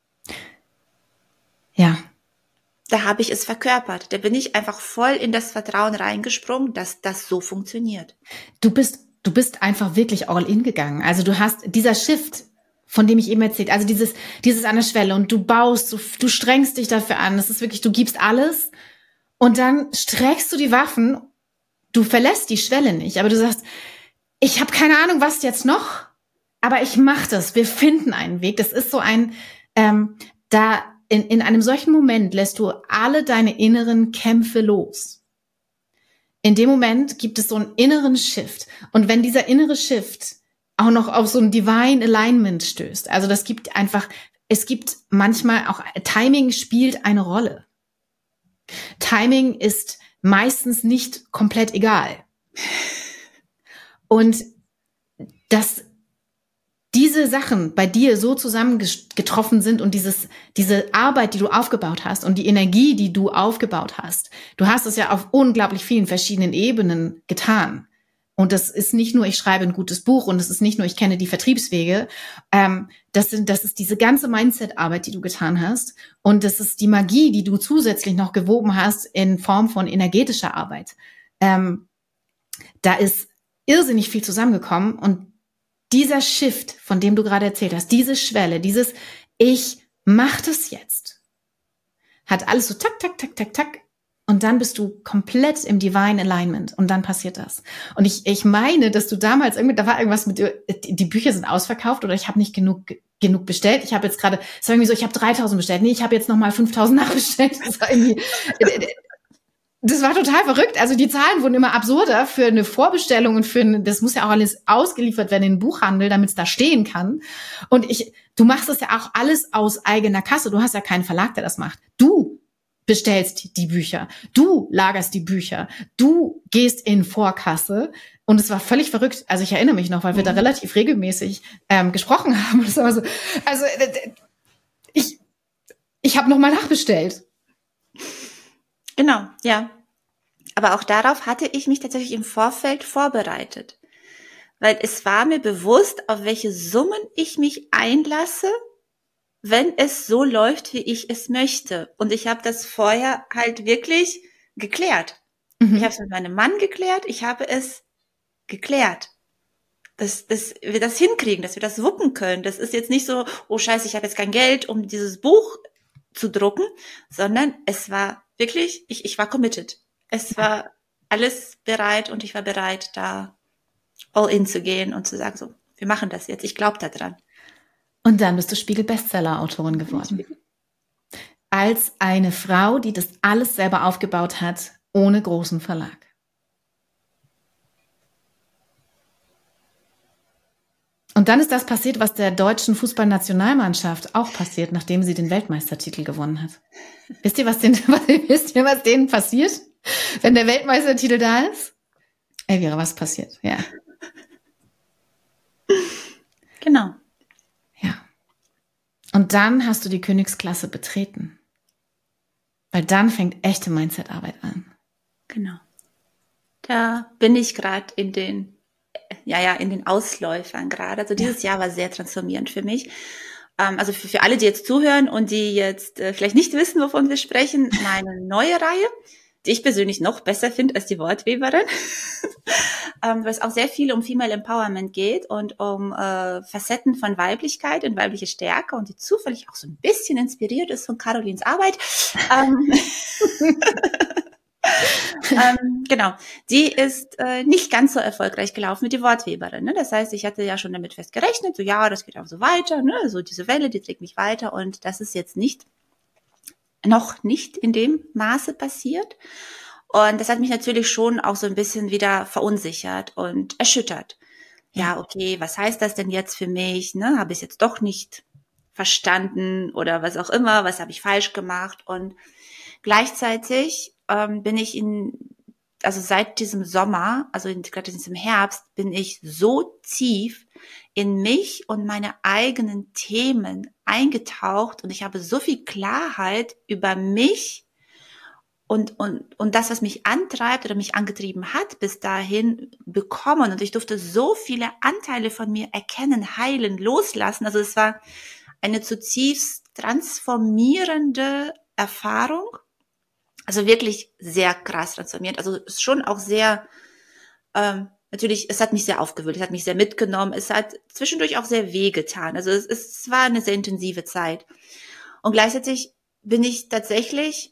Ja. Da habe ich es verkörpert. Da bin ich einfach voll in das Vertrauen reingesprungen, dass das so funktioniert. Du bist einfach wirklich all in gegangen. Also du hast dieser Shift, von dem ich eben erzählt, also dieses an der Schwelle und du strengst dich dafür an. Das ist wirklich, du gibst alles und dann streckst du die Waffen. Du verlässt die Schwelle nicht, aber du sagst, ich habe keine Ahnung, was jetzt noch. Aber ich mache das. Wir finden einen Weg. Das ist so ein, in einem solchen Moment lässt du alle deine inneren Kämpfe los. In dem Moment gibt es so einen inneren Shift. Und wenn dieser innere Shift auch noch auf so ein Divine Alignment stößt, also es gibt manchmal auch, Timing spielt eine Rolle. Timing ist meistens nicht komplett egal. Und diese Sachen bei dir so zusammengetroffen sind und diese Arbeit, die du aufgebaut hast und die Energie, die du aufgebaut hast, du hast es ja auf unglaublich vielen verschiedenen Ebenen getan. Und das ist nicht nur, ich schreibe ein gutes Buch und es ist nicht nur, ich kenne die Vertriebswege. Das ist diese ganze Mindset-Arbeit, die du getan hast. Und das ist die Magie, die du zusätzlich noch gewoben hast in Form von energetischer Arbeit. Da ist irrsinnig viel zusammengekommen und dieser Shift, von dem du gerade erzählt hast, diese Schwelle, dieses ich mach das jetzt, hat alles so tak, tak, tak, tak, tak und dann bist du komplett im Divine Alignment und dann passiert das. Und ich meine, dass du damals da war irgendwas mit, die Bücher sind ausverkauft oder ich habe nicht genug bestellt. Ich habe jetzt gerade, es war irgendwie so, ich habe 3.000 bestellt. Nee, ich habe jetzt nochmal 5.000 nachbestellt. Das war total verrückt. Also die Zahlen wurden immer absurder für eine Vorbestellung und das muss ja auch alles ausgeliefert werden in den Buchhandel, damit es da stehen kann. Und du machst das ja auch alles aus eigener Kasse. Du hast ja keinen Verlag, der das macht. Du bestellst die Bücher. Du lagerst die Bücher. Du gehst in Vorkasse. Und es war völlig verrückt. Also ich erinnere mich noch, weil wir da relativ regelmäßig gesprochen haben. Das war so, also ich habe nochmal nachbestellt. Genau, ja. Aber auch darauf hatte ich mich tatsächlich im Vorfeld vorbereitet. Weil es war mir bewusst, auf welche Summen ich mich einlasse, wenn es so läuft, wie ich es möchte. Und ich habe das vorher halt wirklich geklärt. Ich habe es mit meinem Mann geklärt, ich habe es geklärt. Dass wir das hinkriegen, dass wir das wuppen können. Das ist jetzt nicht so, oh Scheiße, ich habe jetzt kein Geld, um dieses Buch zu drucken, sondern es war wirklich, ich war committed. Es war alles bereit und ich war bereit, da all in zu gehen und zu sagen, so, wir machen das jetzt, ich glaube da dran. Und dann bist du Spiegel-Bestseller-Autorin geworden. Als eine Frau, die das alles selber aufgebaut hat, ohne großen Verlag. Und dann ist das passiert, was der deutschen Fußballnationalmannschaft auch passiert, nachdem sie den Weltmeistertitel gewonnen hat. Wisst ihr, was denen passiert, wenn der Weltmeistertitel da ist? Elvira, was passiert? Ja. Genau. Ja. Und dann hast du die Königsklasse betreten. Weil dann fängt echte Mindset-Arbeit an. Genau. Da bin ich gerade in den Ausläufern gerade. Also dieses Jahr war sehr transformierend für mich. Also für alle, die jetzt zuhören und die jetzt vielleicht nicht wissen, wovon wir sprechen, meine neue Reihe, die ich persönlich noch besser finde als die Wortweberin, weil es auch sehr viel um Female Empowerment geht und um Facetten von Weiblichkeit und weibliche Stärke und die zufällig auch so ein bisschen inspiriert ist von Carolins Arbeit. Genau, die ist nicht ganz so erfolgreich gelaufen wie die Wortweberin. Ne? Das heißt, ich hatte ja schon damit fest gerechnet, so ja, das geht auch so weiter, ne? So diese Welle, die trägt mich weiter und das ist jetzt noch nicht in dem Maße passiert. Und das hat mich natürlich schon auch so ein bisschen wieder verunsichert und erschüttert. Ja, okay, was heißt das denn jetzt für mich? Ne? Habe ich es jetzt doch nicht verstanden oder was auch immer, was habe ich falsch gemacht? Und gleichzeitig bin ich also seit diesem Sommer, also gerade in diesem Herbst, bin ich so tief in mich und meine eigenen Themen eingetaucht und ich habe so viel Klarheit über mich und das, was mich antreibt oder mich angetrieben hat, bis dahin bekommen. Und ich durfte so viele Anteile von mir erkennen, heilen, loslassen. Also es war eine zutiefst transformierende Erfahrung. Also wirklich sehr krass transformiert. Also ist schon auch sehr, natürlich, es hat mich sehr aufgewühlt, es hat mich sehr mitgenommen, es hat zwischendurch auch sehr wehgetan. Also es war eine sehr intensive Zeit. Und gleichzeitig bin ich tatsächlich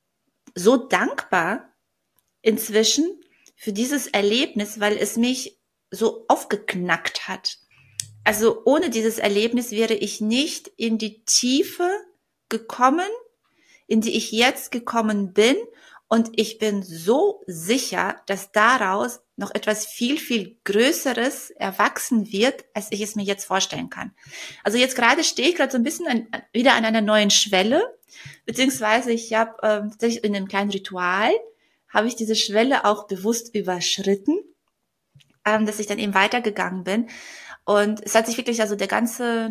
so dankbar inzwischen für dieses Erlebnis, weil es mich so aufgeknackt hat. Also ohne dieses Erlebnis wäre ich nicht in die Tiefe gekommen, in die ich jetzt gekommen bin. Und ich bin so sicher, dass daraus noch etwas viel, viel Größeres erwachsen wird, als ich es mir jetzt vorstellen kann. Also jetzt gerade stehe ich gerade so ein bisschen wieder an einer neuen Schwelle, beziehungsweise ich habe tatsächlich in einem kleinen Ritual, habe ich diese Schwelle auch bewusst überschritten, dass ich dann eben weitergegangen bin. Und es hat sich wirklich, also der ganze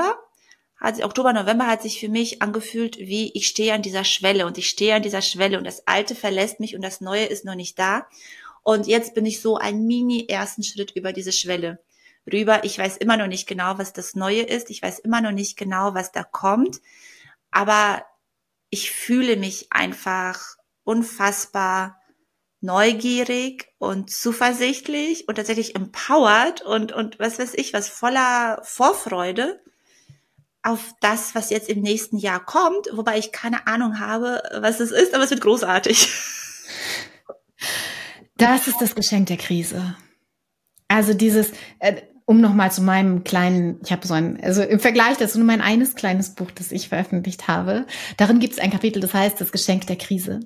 Oktober, November hat sich für mich angefühlt, wie ich stehe an dieser Schwelle und ich stehe an dieser Schwelle und das Alte verlässt mich und das Neue ist noch nicht da. Und jetzt bin ich so einen ersten Schritt über diese Schwelle rüber. Ich weiß immer noch nicht genau, was das Neue ist. Ich weiß immer noch nicht genau, was da kommt. Aber ich fühle mich einfach unfassbar neugierig und zuversichtlich und tatsächlich empowered und was weiß ich, was voller Vorfreude auf das, was jetzt im nächsten Jahr kommt, wobei ich keine Ahnung habe, was es ist, aber es wird großartig. Das ist das Geschenk der Krise. Also dieses, um nochmal zu meinem kleinen, ich habe also im Vergleich dazu nur mein eines kleines Buch, das ich veröffentlicht habe, darin gibt es ein Kapitel, das heißt das Geschenk der Krise.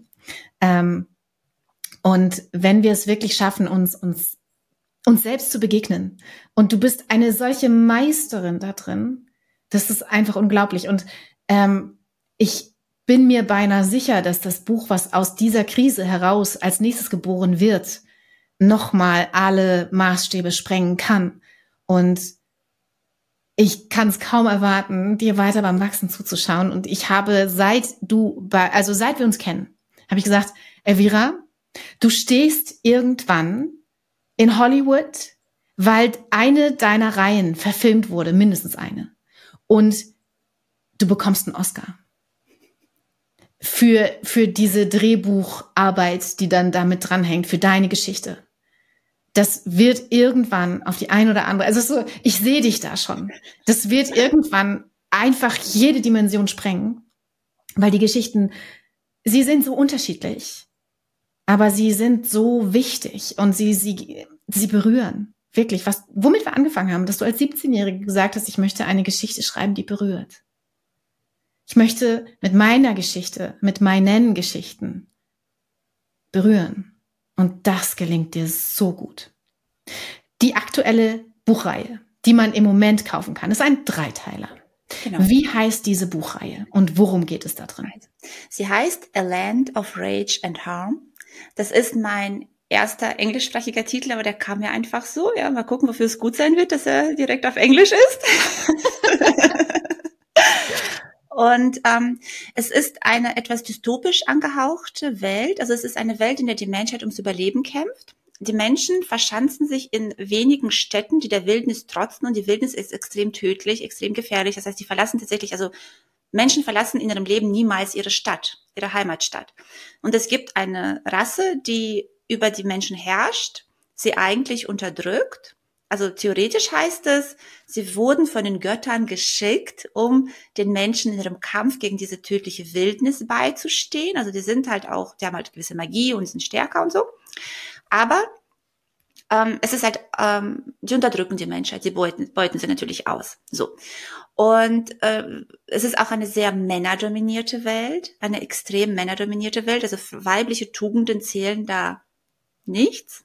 Und wenn wir es wirklich schaffen, uns selbst zu begegnen und du bist eine solche Meisterin da drin, das ist einfach unglaublich. Und ich bin mir beinahe sicher, dass das Buch, was aus dieser Krise heraus als nächstes geboren wird, nochmal alle Maßstäbe sprengen kann. Und ich kann es kaum erwarten, dir weiter beim Wachsen zuzuschauen. Und ich habe, seit wir uns kennen, habe ich gesagt, Elvira, du stehst irgendwann in Hollywood, weil eine deiner Reihen verfilmt wurde, mindestens eine. Und du bekommst einen Oscar für diese Drehbucharbeit, die dann damit dranhängt, für deine Geschichte. Das wird irgendwann auf die ein oder andere, also so, ich sehe dich da schon. Das wird irgendwann einfach jede Dimension sprengen, weil die Geschichten, sie sind so unterschiedlich, aber sie sind so wichtig und sie berühren. Wirklich, womit wir angefangen haben, dass du als 17-Jährige gesagt hast, ich möchte eine Geschichte schreiben, die berührt. Ich möchte mit meiner Geschichte, mit meinen Geschichten berühren. Und das gelingt dir so gut. Die aktuelle Buchreihe, die man im Moment kaufen kann, ist ein Dreiteiler. Genau. Wie heißt diese Buchreihe und worum geht es da drin? Sie heißt A Land of Rage and Harm. Das ist mein erster englischsprachiger Titel, aber der kam mir einfach so. Ja, mal gucken, wofür es gut sein wird, dass er direkt auf Englisch ist. Und es ist eine etwas dystopisch angehauchte Welt. Also es ist eine Welt, in der die Menschheit ums Überleben kämpft. Die Menschen verschanzen sich in wenigen Städten, die der Wildnis trotzen. Und die Wildnis ist extrem tödlich, extrem gefährlich. Das heißt, die verlassen tatsächlich, also Menschen verlassen in ihrem Leben niemals ihre Stadt, ihre Heimatstadt. Und es gibt eine Rasse, die über die Menschen herrscht, sie eigentlich unterdrückt. Also theoretisch heißt es, sie wurden von den Göttern geschickt, um den Menschen in ihrem Kampf gegen diese tödliche Wildnis beizustehen. Also die sind halt auch, die haben halt gewisse Magie und sind stärker und so. Aber es ist halt, die unterdrücken die Menschheit, sie beuten sie natürlich aus. So. Und es ist auch eine sehr männerdominierte Welt, eine extrem männerdominierte Welt. Also weibliche Tugenden zählen da nichts.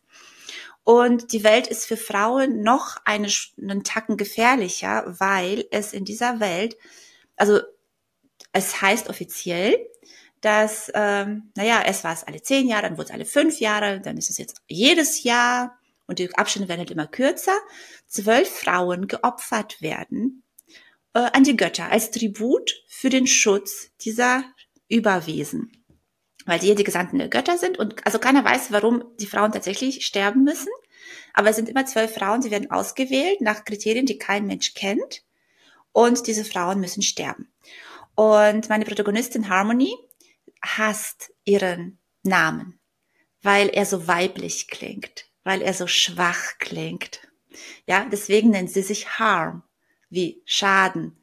Und die Welt ist für Frauen noch einen Tacken gefährlicher, weil es in dieser Welt, also es heißt offiziell, dass, erst war es alle 10 Jahre, dann wurde es alle 5 Jahre, dann ist es jetzt jedes Jahr und die Abstände werden halt immer kürzer, 12 Frauen geopfert werden an die Götter als Tribut für den Schutz dieser Überwesen. Weil die Gesandten der Götter sind und also keiner weiß, warum die Frauen tatsächlich sterben müssen. Aber es sind immer 12 Frauen, sie werden ausgewählt nach Kriterien, die kein Mensch kennt. Und diese Frauen müssen sterben. Und meine Protagonistin Harmony hasst ihren Namen, weil er so weiblich klingt, weil er so schwach klingt. Ja, deswegen nennt sie sich Harm, wie Schaden,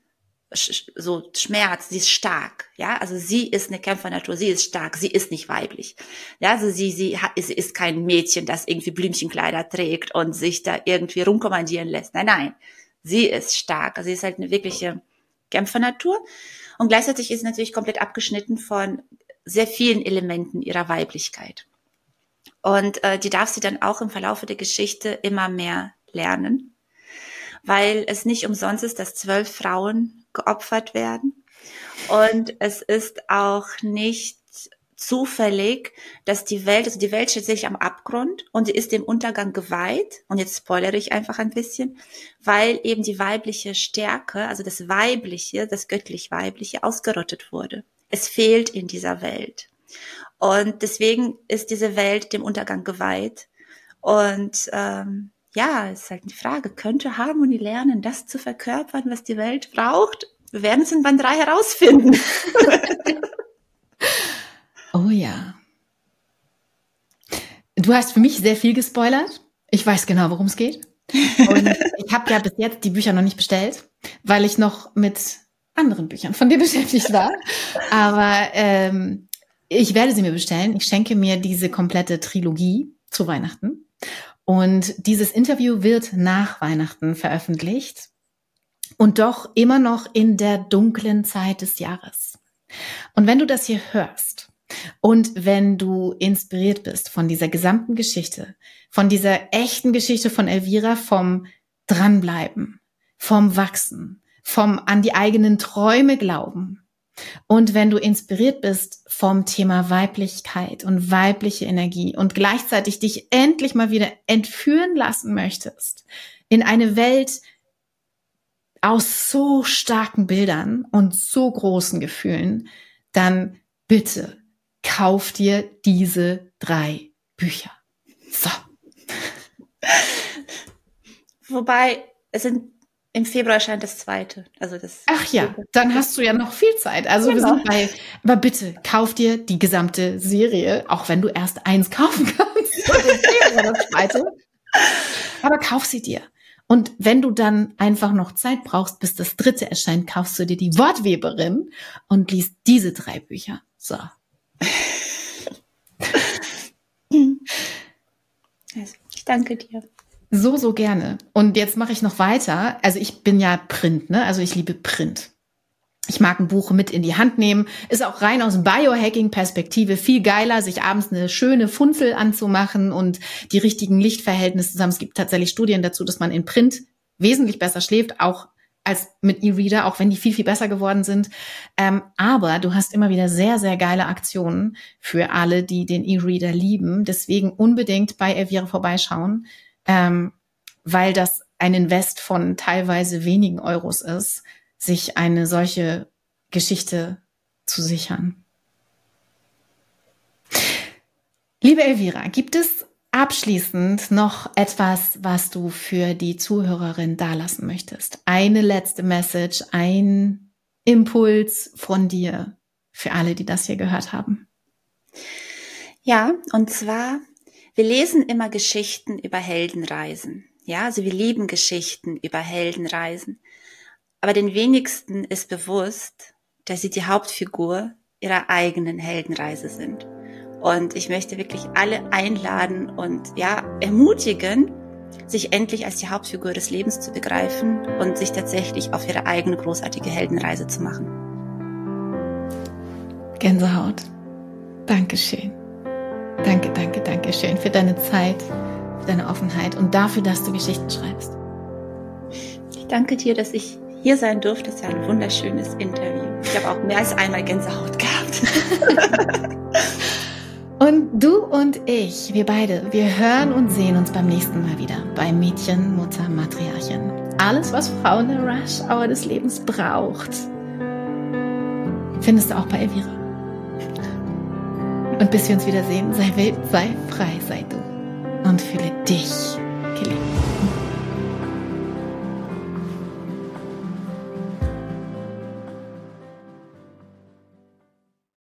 so Schmerz, sie ist stark, ja, also sie ist eine Kämpfernatur, sie ist stark, sie ist nicht weiblich, ja, also sie ist kein Mädchen, das irgendwie Blümchenkleider trägt und sich da irgendwie rumkommandieren lässt, nein, sie ist stark, also sie ist halt eine wirkliche Kämpfernatur und gleichzeitig ist sie natürlich komplett abgeschnitten von sehr vielen Elementen ihrer Weiblichkeit und die darf sie dann auch im Verlauf der Geschichte immer mehr lernen, weil es nicht umsonst ist, dass 12 Frauen geopfert werden. Und es ist auch nicht zufällig, dass die Welt steht sich am Abgrund und sie ist dem Untergang geweiht. Und jetzt spoilere ich einfach ein bisschen, weil eben die weibliche Stärke, also das Weibliche, das göttlich-weibliche ausgerottet wurde. Es fehlt in dieser Welt. Und deswegen ist diese Welt dem Untergang geweiht. Und es ist halt die Frage, könnte Harmony lernen, das zu verkörpern, was die Welt braucht? Wir werden es in Band 3 herausfinden. Oh ja. Du hast für mich sehr viel gespoilert. Ich weiß genau, worum es geht. Und ich habe ja bis jetzt die Bücher noch nicht bestellt, weil ich noch mit anderen Büchern von dir beschäftigt war. Aber ich werde sie mir bestellen. Ich schenke mir diese komplette Trilogie zu Weihnachten. Und dieses Interview wird nach Weihnachten veröffentlicht und doch immer noch in der dunklen Zeit des Jahres. Und wenn du das hier hörst und wenn du inspiriert bist von dieser gesamten Geschichte, von dieser echten Geschichte von Elvira, vom Dranbleiben, vom Wachsen, vom an die eigenen Träume glauben, und wenn du inspiriert bist vom Thema Weiblichkeit und weibliche Energie und gleichzeitig dich endlich mal wieder entführen lassen möchtest in eine Welt aus so starken Bildern und so großen Gefühlen, dann bitte kauf dir diese 3 Bücher. So. Wobei, es sind Im Februar erscheint das zweite. Also das. Ach ja, dann hast du ja noch viel Zeit. Also wir sind aber bitte, kauf dir die gesamte Serie, auch wenn du erst 1 kaufen kannst. Und im Februar das zweite. Aber kauf sie dir. Und wenn du dann einfach noch Zeit brauchst, bis das 3. erscheint, kaufst du dir die Wortweberin und liest diese 3 Bücher. So. Ich danke dir. So gerne. Und jetzt mache ich noch weiter. Also ich bin ja Print, ne? Also ich liebe Print. Ich mag ein Buch mit in die Hand nehmen. Ist auch rein aus Biohacking-Perspektive viel geiler, sich abends eine schöne Funzel anzumachen und die richtigen Lichtverhältnisse zusammen. Es gibt tatsächlich Studien dazu, dass man in Print wesentlich besser schläft, auch als mit E-Reader, auch wenn die viel, viel besser geworden sind. Aber du hast immer wieder sehr, sehr geile Aktionen für alle, die den E-Reader lieben. Deswegen unbedingt bei Elvira vorbeischauen. Weil das ein Invest von teilweise wenigen Euros ist, sich eine solche Geschichte zu sichern. Liebe Elvira, gibt es abschließend noch etwas, was du für die Zuhörerin dalassen möchtest? Eine letzte Message, ein Impuls von dir für alle, die das hier gehört haben? Ja, und zwar, wir lesen immer Geschichten über Heldenreisen. Ja, also wir lieben Geschichten über Heldenreisen. Aber den wenigsten ist bewusst, dass sie die Hauptfigur ihrer eigenen Heldenreise sind. Und ich möchte wirklich alle einladen und ja, ermutigen, sich endlich als die Hauptfigur des Lebens zu begreifen und sich tatsächlich auf ihre eigene großartige Heldenreise zu machen. Gänsehaut. Dankeschön. Danke schön für deine Zeit, für deine Offenheit und dafür, dass du Geschichten schreibst. Ich danke dir, dass ich hier sein durfte. Das ist ja ein wunderschönes Interview. Ich habe auch mehr als einmal Gänsehaut gehabt. Und du und ich, wir beide, wir hören und sehen uns beim nächsten Mal wieder bei Mädchen, Mutter, Matriarchin. Alles, was Frauen in der Rush-Hour des Lebens braucht, findest du auch bei Elvira. Und bis wir uns wiedersehen, sei wild, sei frei, sei du und fühle dich geliebt.